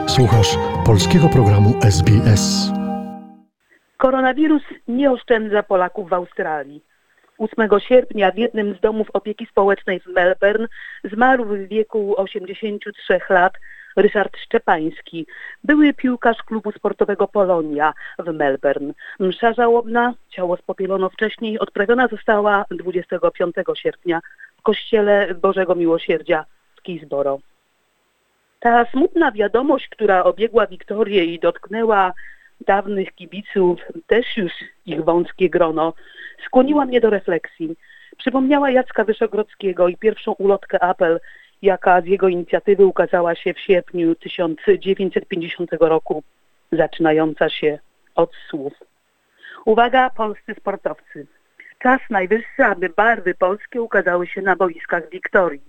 Słuchasz polskiego programu SBS. Koronawirus nie oszczędza Polaków w Australii. 8 sierpnia w jednym z domów opieki społecznej w Melbourne zmarł w wieku 83 lat Ryszard Szczepański, były piłkarz klubu sportowego Polonia w Melbourne. Msza żałobna, ciało spopielono wcześniej, odprawiona została 25 sierpnia w kościele Bożego Miłosierdzia w Keysborough. Ta smutna wiadomość, która obiegła Wiktorię i dotknęła dawnych kibiców, też już ich wąskie grono, skłoniła mnie do refleksji. Przypomniała Jacka Wyszogrodzkiego i pierwszą ulotkę Apel, jaka z jego inicjatywy ukazała się w sierpniu 1950 roku, zaczynająca się od słów. Uwaga, polscy sportowcy. Czas najwyższy, aby barwy polskie ukazały się na boiskach Wiktorii.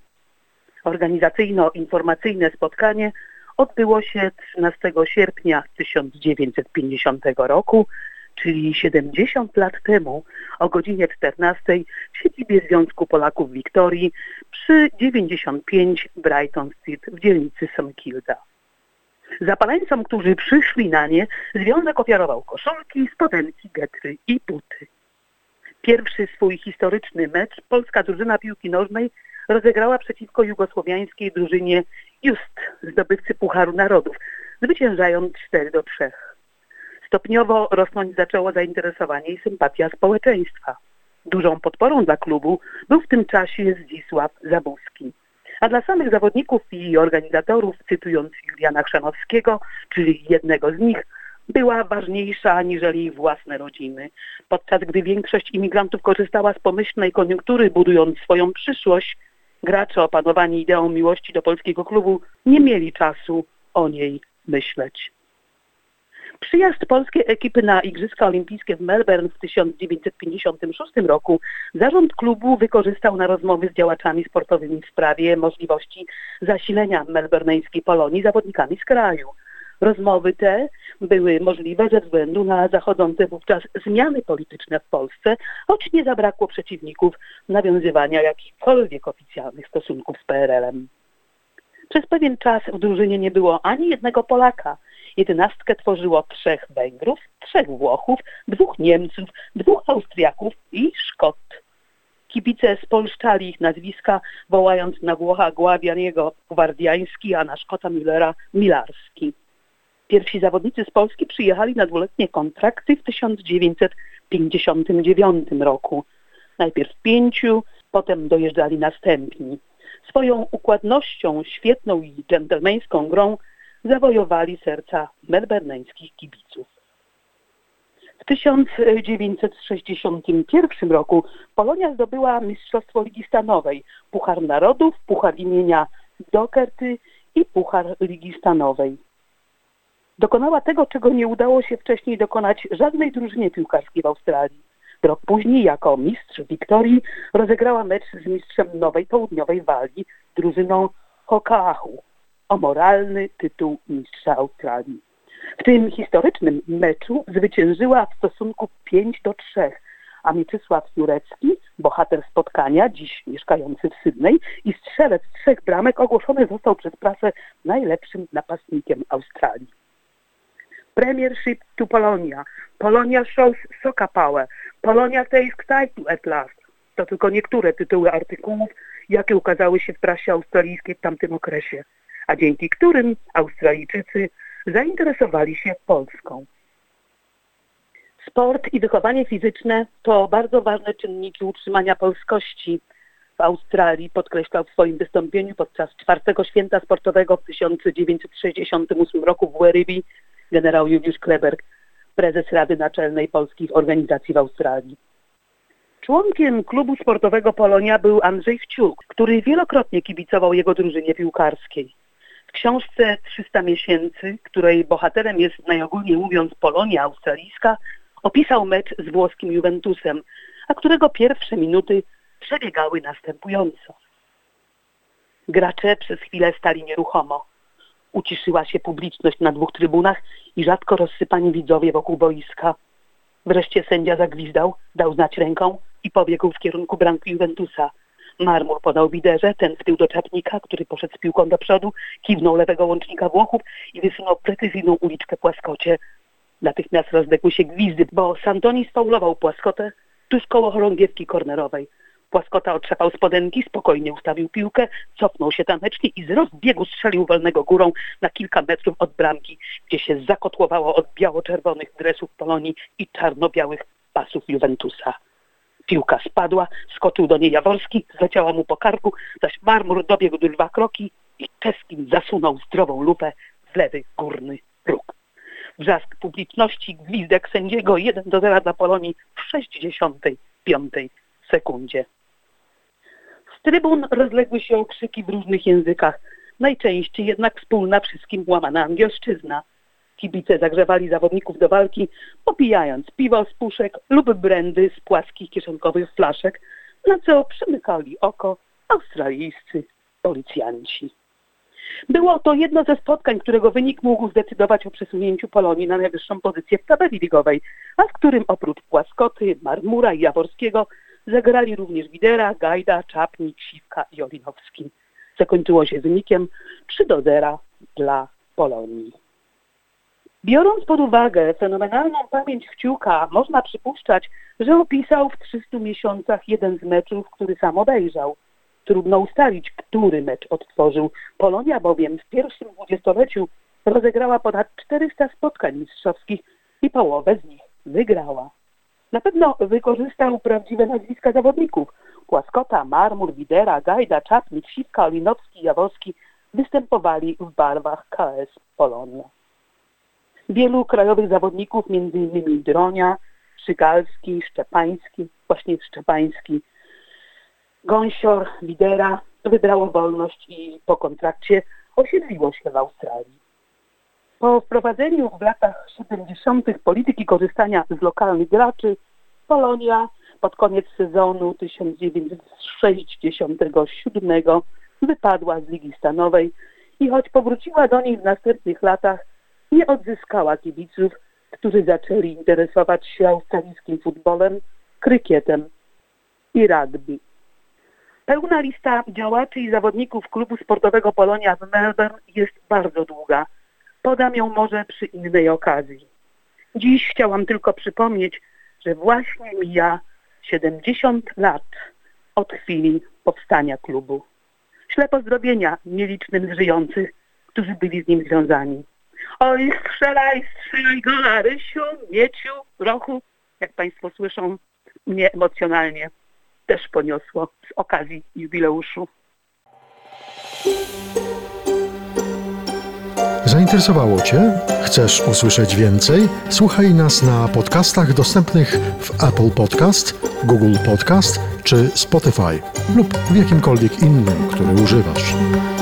Organizacyjno-informacyjne spotkanie odbyło się 13 sierpnia 1950 roku, czyli 70 lat temu, o godzinie 14 w siedzibie Związku Polaków Wiktorii przy 95 Brighton Street w dzielnicy St Kilda. Zapaleńcom, którzy przyszli na nie, Związek ofiarował koszulki, spodenki, getry i buty. Pierwszy swój historyczny mecz polska drużyna piłki nożnej rozegrała przeciwko jugosłowiańskiej drużynie Just, zdobywcy Pucharu Narodów, zwyciężając 4-3. Stopniowo rosnąć zaczęło zainteresowanie i sympatia społeczeństwa. Dużą podporą dla klubu był w tym czasie Zdzisław Zabuski. A dla samych zawodników i organizatorów, cytując Juliana Chrzanowskiego, czyli jednego z nich, była ważniejsza aniżeli własne rodziny. Podczas gdy większość imigrantów korzystała z pomyślnej koniunktury, budując swoją przyszłość, gracze opanowani ideą miłości do polskiego klubu nie mieli czasu o niej myśleć. Przyjazd polskiej ekipy na Igrzyska Olimpijskie w Melbourne w 1956 roku zarząd klubu wykorzystał na rozmowy z działaczami sportowymi w sprawie możliwości zasilenia melbourneńskiej Polonii zawodnikami z kraju. Rozmowy te były możliwe ze względu na zachodzące wówczas zmiany polityczne w Polsce, choć nie zabrakło przeciwników nawiązywania jakichkolwiek oficjalnych stosunków z PRL-em. Przez pewien czas w drużynie nie było ani jednego Polaka. 11 tworzyło 3 Węgrów, 3 Włochów, 2 Niemców, 2 Austriaków i Szkot. Kibice spolszczali ich nazwiska, wołając na Włocha Guavianiego Gwardiański, a na Szkota Müllera Milarski. Pierwsi zawodnicy z Polski przyjechali na 2-letnie kontrakty w 1959 roku. Najpierw 5, potem dojeżdżali następni. Swoją układnością, świetną i dżentelmeńską grą zawojowali serca melbourneńskich kibiców. W 1961 roku Polonia zdobyła Mistrzostwo Ligi Stanowej, Puchar Narodów, Puchar imienia Docherty i Puchar Ligi Stanowej. Dokonała tego, czego nie udało się wcześniej dokonać żadnej drużynie piłkarskiej w Australii. Rok później jako mistrz Wiktorii rozegrała mecz z mistrzem Nowej Południowej Walii, drużyną Ho'okāhu, o moralny tytuł mistrza Australii. W tym historycznym meczu zwyciężyła w stosunku 5-3, a Mieczysław Jurecki, bohater spotkania, dziś mieszkający w Sydney i strzelec 3 bramek, ogłoszony został przez prasę najlepszym napastnikiem Australii. Premiership to Polonia. Polonia shows soccer power. Polonia takes title at last. To tylko niektóre tytuły artykułów, jakie ukazały się w prasie australijskiej w tamtym okresie, a dzięki którym Australijczycy zainteresowali się Polską. Sport i wychowanie fizyczne to bardzo ważne czynniki utrzymania polskości w Australii, podkreślał w swoim wystąpieniu podczas 4. święta sportowego w 1968 roku w Werribee generał Juliusz Kleberg, prezes Rady Naczelnej Polskich Organizacji w Australii. Członkiem klubu sportowego Polonia był Andrzej Wciuk, który wielokrotnie kibicował jego drużynie piłkarskiej. W książce 300 miesięcy, której bohaterem jest najogólniej mówiąc Polonia australijska, opisał mecz z włoskim Juventusem, a którego pierwsze minuty przebiegały następująco. Gracze przez chwilę stali nieruchomo. Uciszyła się publiczność na 2 trybunach i rzadko rozsypani widzowie wokół boiska. Wreszcie sędzia zagwizdał, dał znać ręką i pobiegł w kierunku bramki Juventusa. Marmur podał Widerze, ten w tył do Czapnika, który poszedł z piłką do przodu, kiwnął lewego łącznika Włochów i wysunął precyzyjną uliczkę Płaskocie. Natychmiast rozległy się gwizdy, bo Santoni sfaulował Płaskotę tuż koło chorągiewki kornerowej. Płaskota otrzepał spodenki, spokojnie ustawił piłkę, cofnął się tanecznie i z rozbiegu strzelił wolnego górą na kilka metrów od bramki, gdzie się zakotłowało od biało-czerwonych dresów Polonii i czarno-białych pasów Juventusa. Piłka spadła, skoczył do niej Jaworski, zleciała mu po karku, zaś Marmur dobiegł 2 kroki i czeskim zasunął zdrową lupę w lewy górny próg. Wrzask publiczności, gwizdek sędziego, 1-0 dla Polonii w 65 sekundzie. Z trybun rozległy się okrzyki w różnych językach, najczęściej jednak wspólna wszystkim łamana angielszczyzna. Kibice zagrzewali zawodników do walki, popijając piwo z puszek lub brandy z płaskich kieszonkowych flaszek, na co przymykali oko australijscy policjanci. Było to jedno ze spotkań, którego wynik mógł zdecydować o przesunięciu Polonii na najwyższą pozycję w tabeli ligowej, a w którym oprócz Płaskoty, Marmura i Jaworskiego zagrali również Widera, Gajda, Czapnik, Siwka i Olinowski. Zakończyło się wynikiem 3-0 dla Polonii. Biorąc pod uwagę fenomenalną pamięć Kciuka, można przypuszczać, że opisał w 300 miesiącach jeden z meczów, który sam obejrzał. Trudno ustalić, który mecz odtworzył. Polonia bowiem w pierwszym dwudziestoleciu rozegrała ponad 400 spotkań mistrzowskich i połowę z nich wygrała. Na pewno wykorzystał prawdziwe nazwiska zawodników. Płaskota, Marmur, Widera, Gajda, Czapnik, Siwka, Olinowski i Jaworski występowali w barwach KS Polonia. Wielu krajowych zawodników, m.in. Dronia, Szygalski, Szczepański, Gąsior, Widera, wybrało wolność i po kontrakcie osiedliło się w Australii. Po wprowadzeniu w latach 70. polityki korzystania z lokalnych graczy, Polonia pod koniec sezonu 1967 wypadła z Ligi Stanowej i choć powróciła do niej w następnych latach, nie odzyskała kibiców, którzy zaczęli interesować się australijskim futbolem, krykietem i rugby. Pełna lista działaczy i zawodników klubu sportowego Polonia w Melbourne jest bardzo długa. Podam ją może przy innej okazji. Dziś chciałam tylko przypomnieć, że właśnie mija 70 lat od chwili powstania klubu. Śle pozdrowienia nielicznym z żyjących, którzy byli z nim związani. Oj, strzelaj gola, Rysiu, Mieciu, Rochu. Jak Państwo słyszą, mnie emocjonalnie też poniosło z okazji jubileuszu. Zainteresowało Cię? Chcesz usłyszeć więcej? Słuchaj nas na podcastach dostępnych w Apple Podcast, Google Podcast czy Spotify lub w jakimkolwiek innym, który używasz.